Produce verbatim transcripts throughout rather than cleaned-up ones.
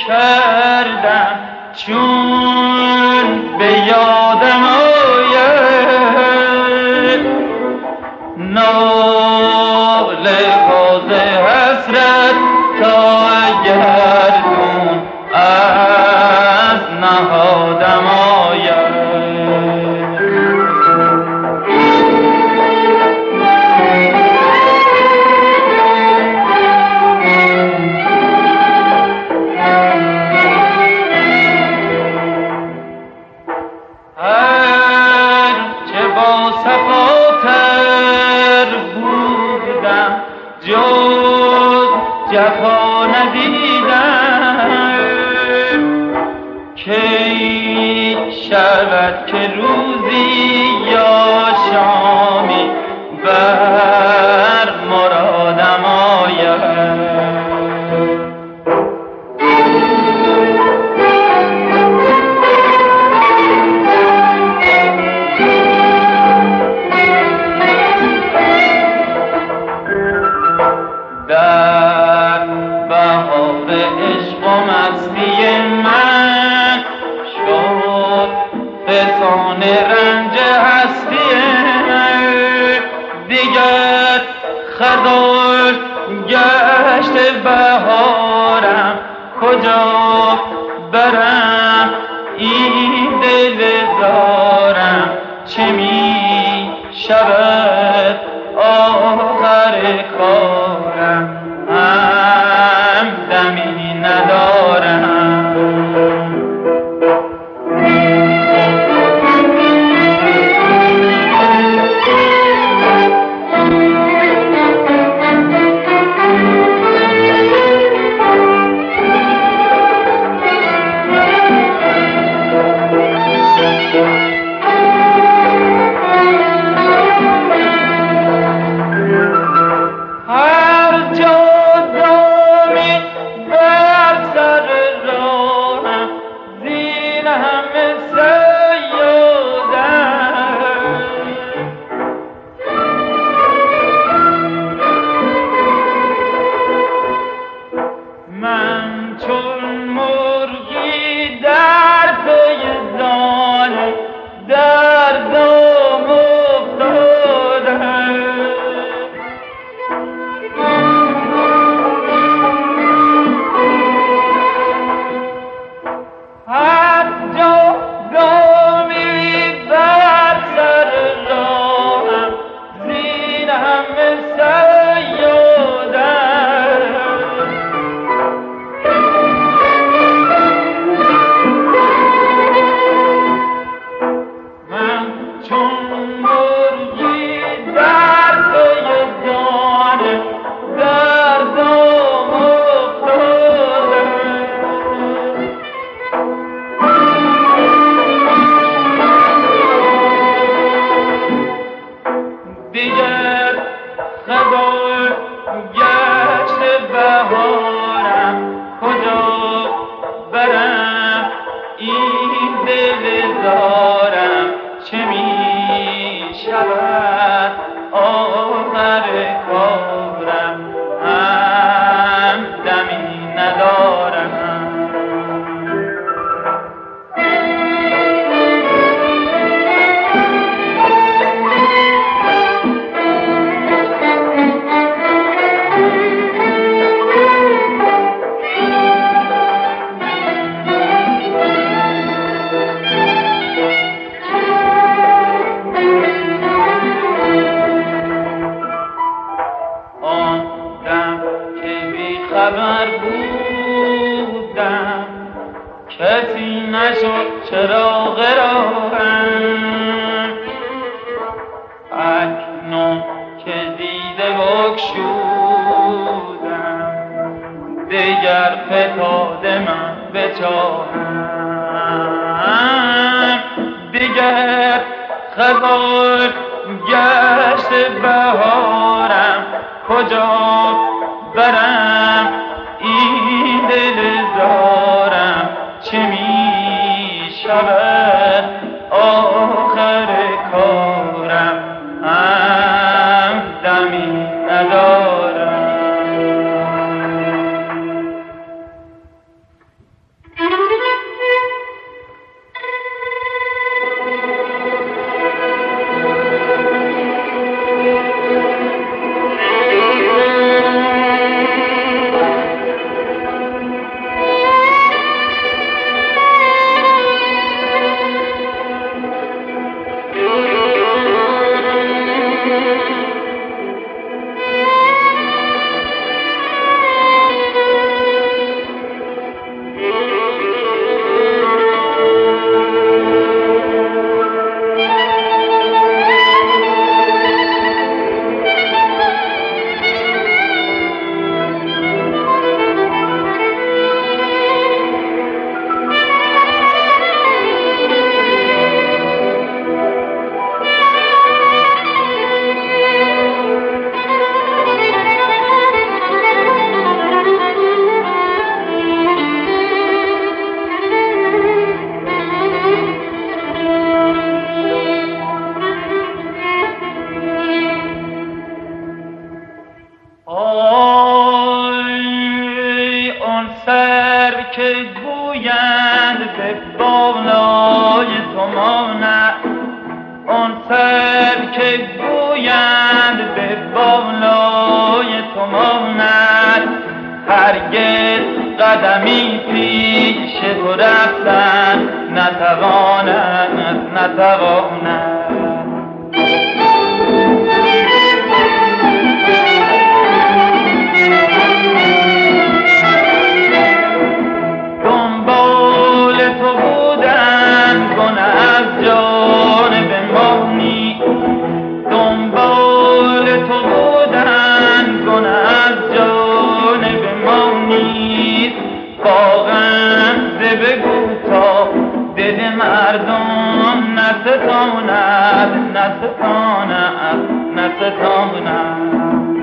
کردم چون به یادم آید ناله باز حسرت تا گردون از نهادم آید جز جفا ندیدم کی شود که روزی یا شامی بر مرادم آید در بهار عشق و مستی من شد فسان رنج هستی من دیگر خزان گشت بهارم کجا برم این دل زارم چه می شود آخر کارم هم دمی ندارم خبر بودم کسی نشد چراغ راهم اکنون که دیده بگشودم دیگر فتاد من به چاهم دیگر خزان گشت بهارم کجا برم این دل زارم چه می شود آخر کارم هم دمی ندارم. گویند به بالای تو ماند، آن سر که گویند به بالای تو ماند، هرگز قدمی پیش تو رفتن نتواند نتواند. دنبال تو بودن گناه از جان بمانی، دنبال تو بودن گناه از جان بمانی، واقعا بگو تا دل مردم نستاند نستاند نستاند.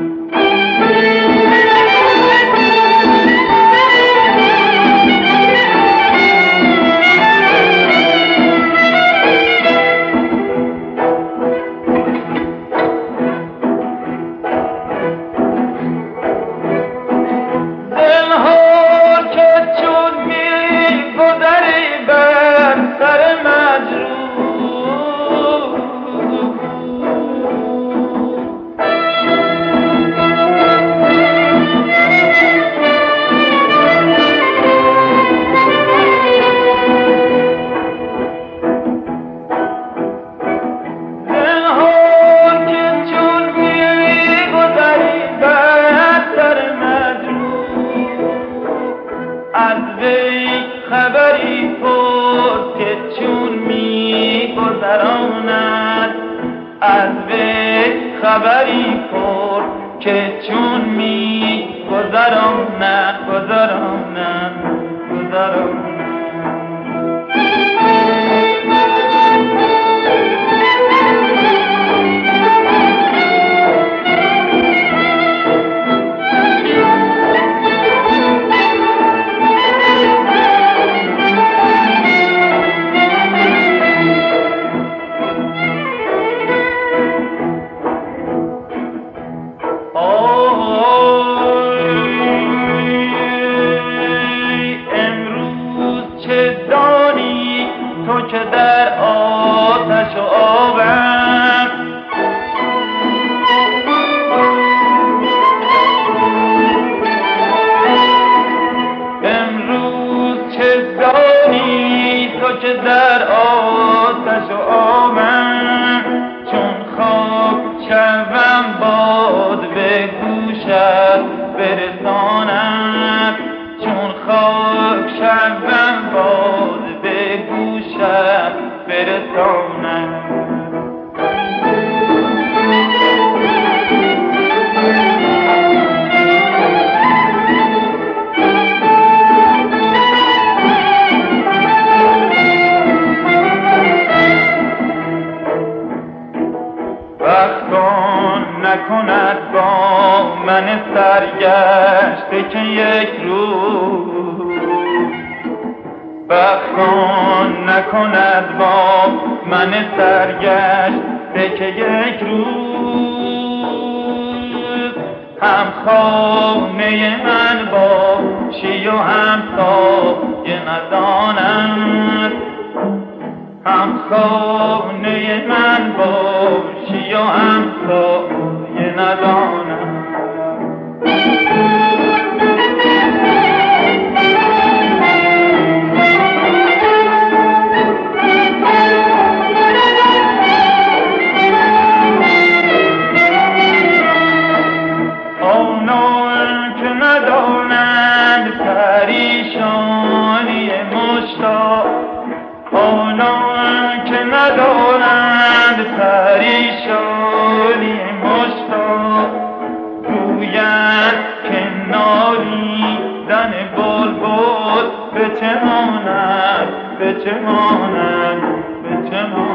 خبری پرس که چون می گذراند، از وی خبری پرس که چون می گذراند گذراند گذراند. تو که در آتش و آبم، امروز چه دانی تو که در آتش و آبم، چون خاک شوم باد به گوشت برساند، چون خاک شوم باد به گوشت برساند. وقتان نکند با من سرگشته که یک روز، بخوان نکند با من سرگشته که یک روز، هم خانه من باشی و هم سایه ندانم، هم خانه من باشی و هم سایه ندانم. پریشانی مشتاق آنان که ندارند، پریشانی مشتاق گویند که نالیدن بلبل به چه ماند به چه ماند به چه ماند.